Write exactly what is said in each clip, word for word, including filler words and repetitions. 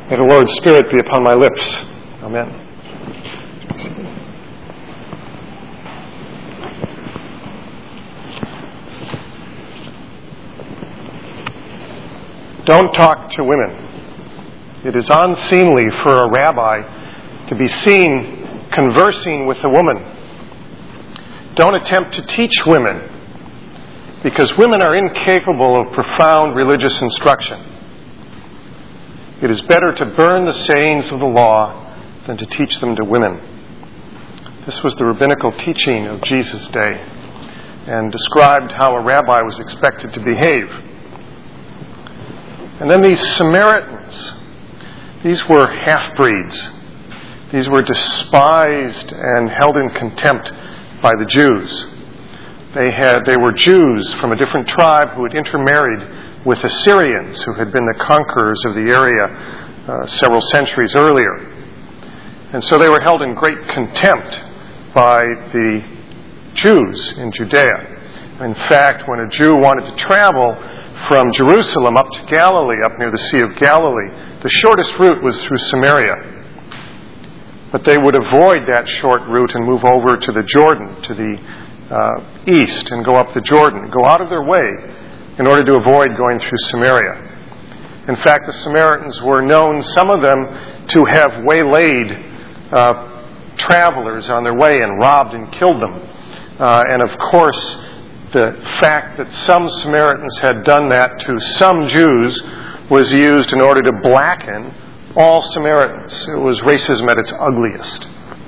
May the Lord's Spirit be upon my lips. Amen. Don't talk to women. It is unseemly for a rabbi to be seen conversing with a woman. Don't attempt to teach women, because women are incapable of profound religious instruction. It is better to burn the sayings of the law than to teach them to women. This was the rabbinical teaching of Jesus' day and described how a rabbi was expected to behave. And then these Samaritans, these were half-breeds. These were despised and held in contempt by the Jews. They had they were Jews from a different tribe who had intermarried with Assyrians, who had been the conquerors of the area uh, several centuries earlier. And so they were held in great contempt by the Jews in Judea. In fact, when a Jew wanted to travel from Jerusalem up to Galilee, up near the Sea of Galilee, the shortest route was through Samaria. But they would avoid that short route and move over to the Jordan, to the uh, east, and go up the Jordan, go out of their way in order to avoid going through Samaria. In fact, the Samaritans were known, some of them, to have waylaid uh, travelers on their way and robbed and killed them. Uh, and of course, the fact that some Samaritans had done that to some Jews was used in order to blacken all Samaritans. It was racism at its ugliest.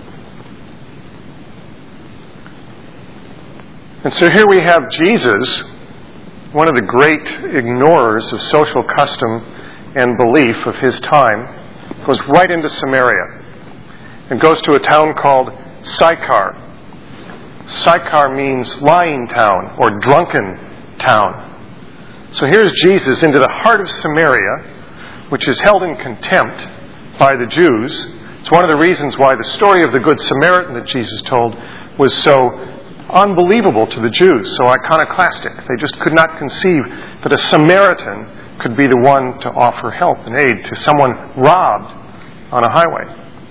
And so here we have Jesus, one of the great ignorers of social custom and belief of his time, goes right into Samaria and goes to a town called Sychar. Sychar means lying town or drunken town. So here's Jesus into the heart of Samaria, which is held in contempt by the Jews. It's one of the reasons why the story of the Good Samaritan that Jesus told was so unbelievable to the Jews, so iconoclastic. They just could not conceive that a Samaritan could be the one to offer help and aid to someone robbed on a highway.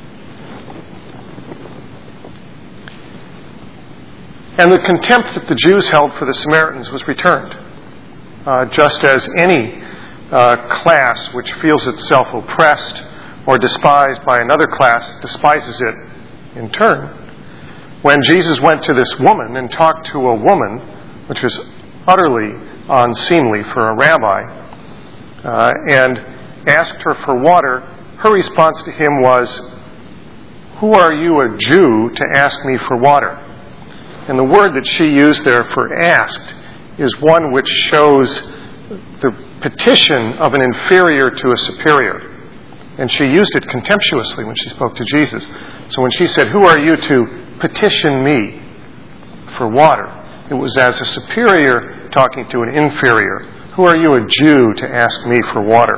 And the contempt that the Jews held for the Samaritans was returned, uh, just as any uh, class which feels itself oppressed or despised by another class despises it in turn. When Jesus went to this woman and talked to a woman, which was utterly unseemly for a rabbi, uh, and asked her for water, her response to him was, "Who are you, a Jew, to ask me for water?" And the word that she used there for asked is one which shows the petition of an inferior to a superior. And she used it contemptuously when she spoke to Jesus. So when she said, "Who are you to petition me for water?" it was as a superior talking to an inferior. "Who are you, a Jew, to ask me for water?"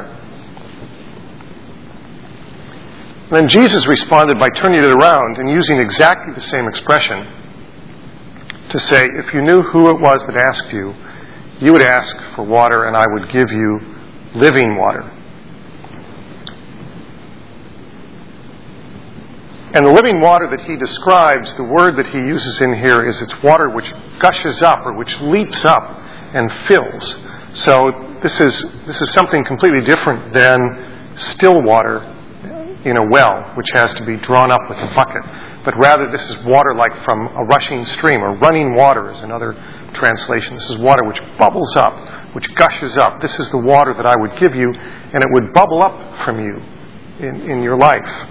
And then Jesus responded by turning it around and using exactly the same expression to say, if you knew who it was that asked you, you would ask for water and I would give you living water. And the living water that he describes, the word that he uses in here is it's water which gushes up or which leaps up and fills. So this is this is something completely different than still water in a well, which has to be drawn up with a bucket. But rather this is water like from a rushing stream, or running water is another translation. This is water which bubbles up, which gushes up. This is the water that I would give you, and it would bubble up from you in, in your life.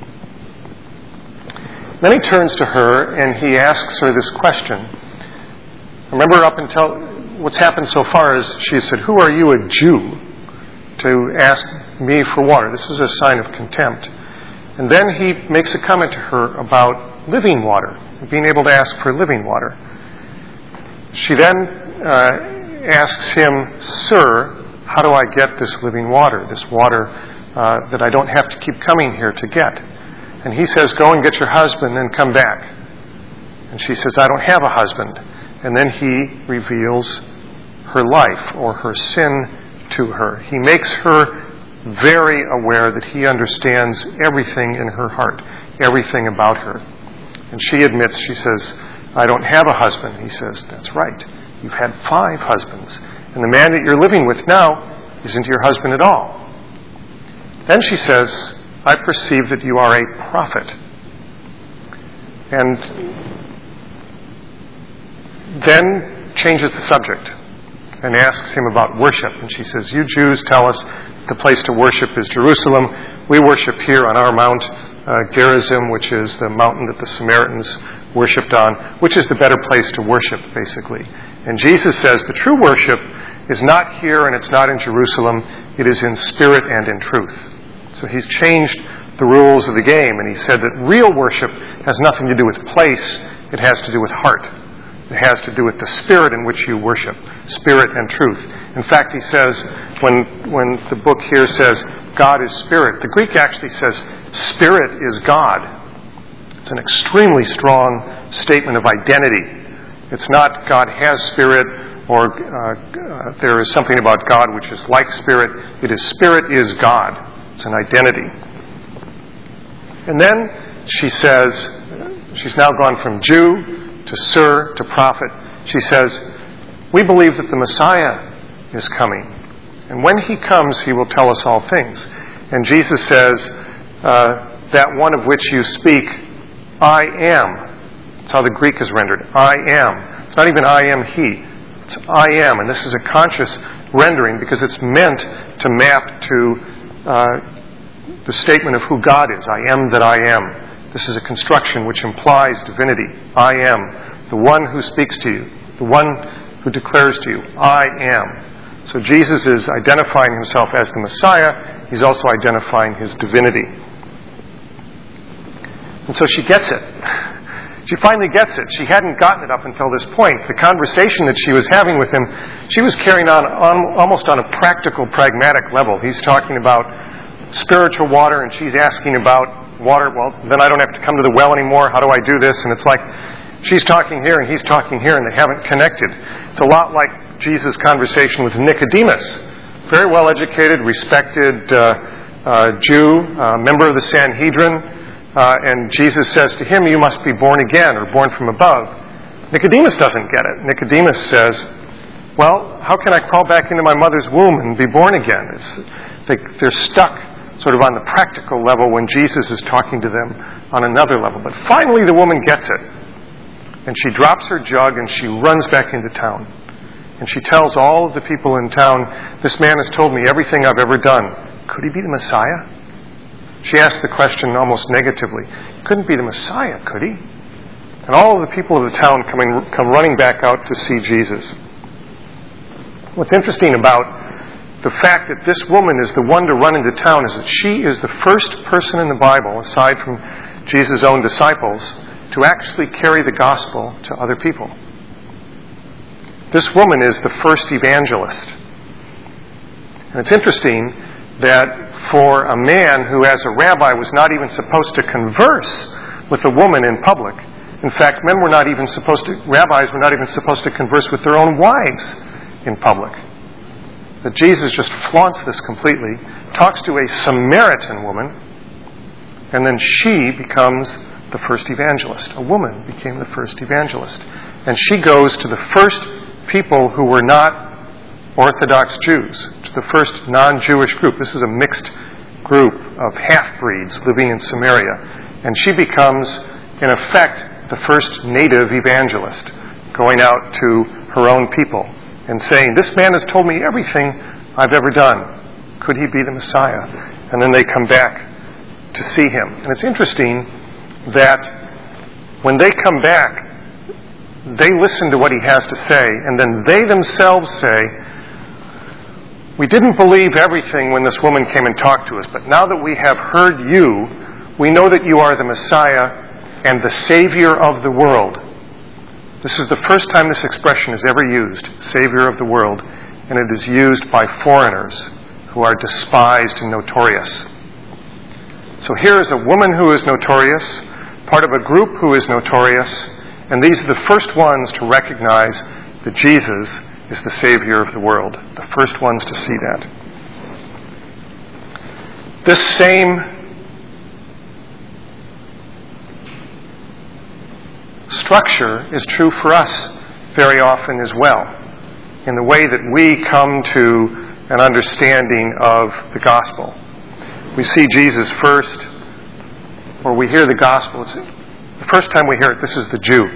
Then he turns to her and he asks her this question. Remember, up until what's happened so far is she said, "Who are you, a Jew, to ask me for water?" This is a sign of contempt. And then he makes a comment to her about living water, being able to ask for living water. She then uh, asks him, "Sir, how do I get this living water, this water uh, that I don't have to keep coming here to get?" And he says, "Go and get your husband and come back." And she says, "I don't have a husband." And then he reveals her life or her sin to her. He makes her very aware that he understands everything in her heart, everything about her. And she admits, she says, I don't have a husband. He says, that's right. You've had five husbands. And the man that you're living with now isn't your husband at all. Then she says, I perceive that you are a prophet. And then changes the subject and asks him about worship. And she says, you Jews tell us the place to worship is Jerusalem. We worship here on our mount, uh, Gerizim, which is the mountain that the Samaritans worshipped on, which is the better place to worship, basically. And Jesus says the true worship is not here and it's not in Jerusalem. It is in spirit and in truth. So he's changed the rules of the game, and he said that real worship has nothing to do with place. It has to do with heart. It has to do with the spirit in which you worship, spirit and truth. In fact, he says, when when the book here says God is spirit, the Greek actually says spirit is God. It's an extremely strong statement of identity. It's not God has spirit or uh, uh, there is something about God which is like spirit. It is spirit is God. It's an identity. And then she says, she's now gone from Jew to Sir to prophet. She says, we believe that the Messiah is coming. And when he comes, he will tell us all things. And Jesus says, uh, that one of which you speak, I am. That's how the Greek is rendered. I am. It's not even I am he. It's I am. And this is a conscious rendering because it's meant to map to uh, the statement of who God is. I am that I am. This is a construction which implies divinity. I am. The one who speaks to you. The one who declares to you, I am. So Jesus is identifying himself as the Messiah. He's also identifying his divinity. And so she gets it. She finally gets it. She hadn't gotten it up until this point. The conversation that she was having with him, she was carrying on, on almost on a practical, pragmatic level. He's talking about spiritual water, and she's asking about water. Well, then I don't have to come to the well anymore. How do I do this? And it's like she's talking here and he's talking here, and they haven't connected. It's a lot like Jesus' conversation with Nicodemus. Very well educated, respected uh, uh, Jew, uh, member of the Sanhedrin. Uh, and Jesus says to him, you must be born again or born from above. Nicodemus doesn't get it. Nicodemus says, well, how can I crawl back into my mother's womb and be born again? It's, they, they're stuck sort of on the practical level when Jesus is talking to them on another level. But finally the woman gets it. And she drops her jug and she runs back into town. And she tells all of the people in town, this man has told me everything I've ever done. Could he be the Messiah? She asked the question almost negatively. He couldn't be the Messiah, could he? And all of the people of the town coming, come running back out to see Jesus. What's interesting about the fact that this woman is the one to run into town is that she is the first person in the Bible, aside from Jesus' own disciples, to actually carry the gospel to other people. This woman is the first evangelist. And it's interesting that for a man who, as a rabbi, was not even supposed to converse with a woman in public. In fact, men were not even supposed to, rabbis were not even supposed to converse with their own wives in public. That Jesus just flaunts this completely, talks to a Samaritan woman, and then she becomes the first evangelist. A woman became the first evangelist. And she goes to the first people who were not Orthodox Jews, to the first non-Jewish group. This is a mixed group of half-breeds living in Samaria. And she becomes, in effect, the first native evangelist, going out to her own people and saying, this man has told me everything I've ever done. Could he be the Messiah? And then they come back to see him. And it's interesting that when they come back, they listen to what he has to say, and then they themselves say, we didn't believe everything when this woman came and talked to us, but now that we have heard you, we know that you are the Messiah and the Savior of the world. This is the first time this expression is ever used, Savior of the world, and it is used by foreigners who are despised and notorious. So here is a woman who is notorious, part of a group who is notorious, and these are the first ones to recognize that Jesus is the Savior of the world. The first ones to see that. This same structure is true for us very often as well, in the way that we come to an understanding of the gospel. We see Jesus first, or we hear the gospel. It's the first time we hear it, this is the Jew.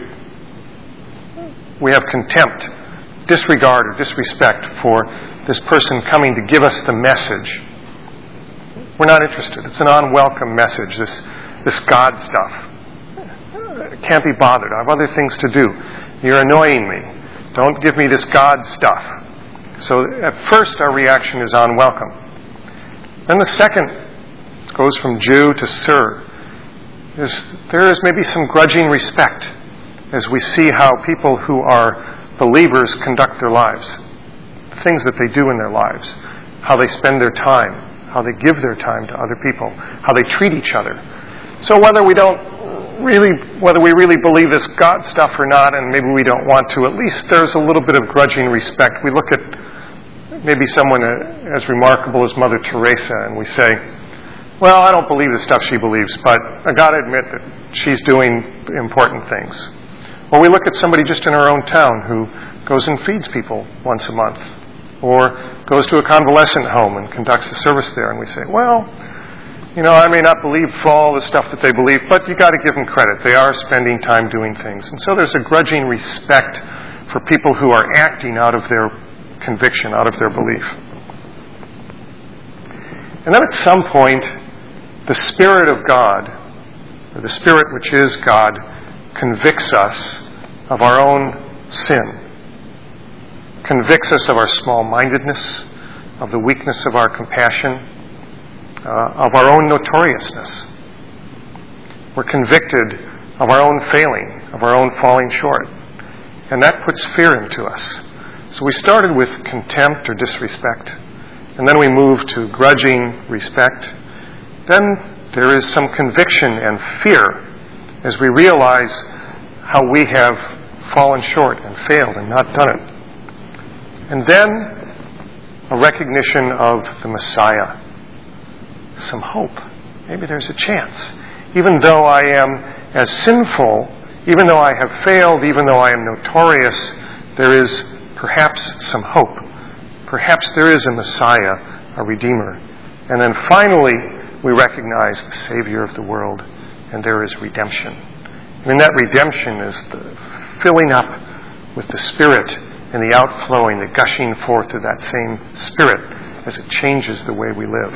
We have contempt, disregard, or disrespect for this person coming to give us the message. We're not interested. It's an unwelcome message, this, this God stuff. Can't be bothered. I have other things to do. You're annoying me. Don't give me this God stuff. So at first our reaction is unwelcome. Then the second goes from Jew to Sir. Is, there is maybe some grudging respect as we see how people who are believers conduct their lives, the things that they do in their lives, how they spend their time, how they give their time to other people, how they treat each other. So whether we don't really, whether we really believe this God stuff or not, and maybe we don't want to, at least there's a little bit of grudging respect. We look at maybe someone as remarkable as Mother Teresa, and we say, well, I don't believe the stuff she believes, but I got to admit that she's doing important things. Or we look at somebody just in our own town who goes and feeds people once a month, or goes to a convalescent home and conducts a service there, and we say, well, you know, I may not believe all the stuff that they believe, but you got to give them credit. They are spending time doing things. And so there's a grudging respect for people who are acting out of their conviction, out of their belief. And then at some point, the Spirit of God, or the Spirit which is God, convicts us of our own sin, convicts us of our small-mindedness, of the weakness of our compassion, uh, of our own notoriousness. We're convicted of our own failing, of our own falling short. And that puts fear into us. So we started with contempt or disrespect, and then we moved to grudging respect. Then there is some conviction and fear as we realize how we have fallen short and failed and not done it. And then a recognition of the Messiah. Some hope. Maybe there's a chance. Even though I am as sinful, even though I have failed, even though I am notorious, there is perhaps some hope. Perhaps there is a Messiah, a Redeemer. And then finally, we recognize the Savior of the world, and there is redemption. And that redemption is the filling up with the Spirit and the outflowing, the gushing forth of that same Spirit as it changes the way we live.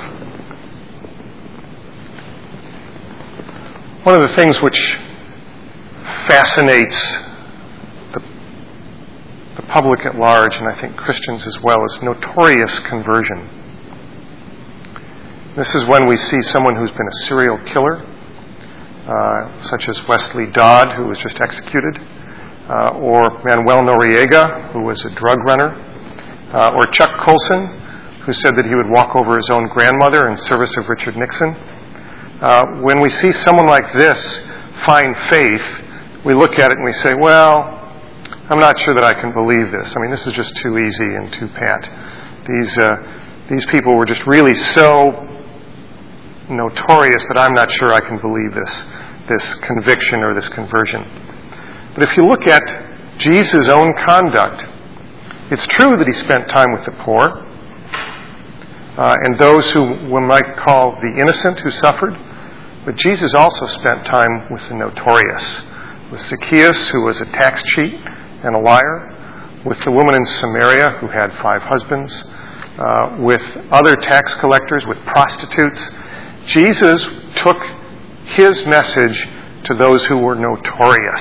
One of the things which fascinates the, the public at large, and I think Christians as well, is notorious conversion. This is when we see someone who's been a serial killer, uh, such as Wesley Dodd, who was just executed, uh, or Manuel Noriega, who was a drug runner, uh, or Chuck Colson, who said that he would walk over his own grandmother in service of Richard Nixon. Uh, when we see someone like this find faith, we look at it and we say, well, I'm not sure that I can believe this. I mean, this is just too easy and too pat. These uh, these people were just really so notorious that I'm not sure I can believe this, this conviction or this conversion. But if you look at Jesus' own conduct, it's true that he spent time with the poor, uh, and those who we might call the innocent who suffered, but Jesus also spent time with the notorious, with Zacchaeus, who was a tax cheat and a liar, with the woman in Samaria who had five husbands, uh, with other tax collectors, with prostitutes. Jesus took his message to those who were notorious.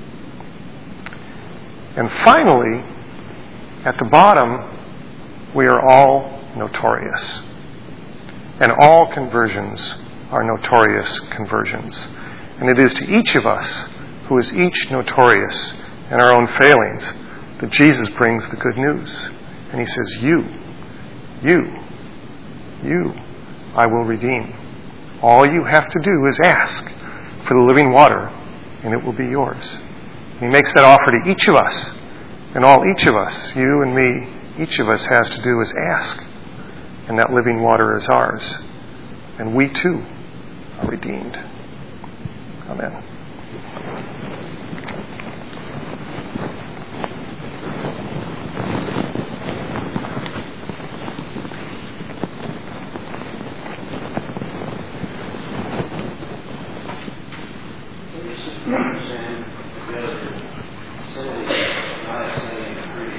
And finally, at the bottom, we are all notorious. And all conversions are notorious conversions. And it is to each of us, who is each notorious in our own failings, that Jesus brings the good news. And he says, you, you, you, I will redeem. All you have to do is ask for the living water, and it will be yours. And he makes that offer to each of us. And all each of us, you and me, each of us has to do is ask. And that living water is ours. and we too are redeemed. Amen. This is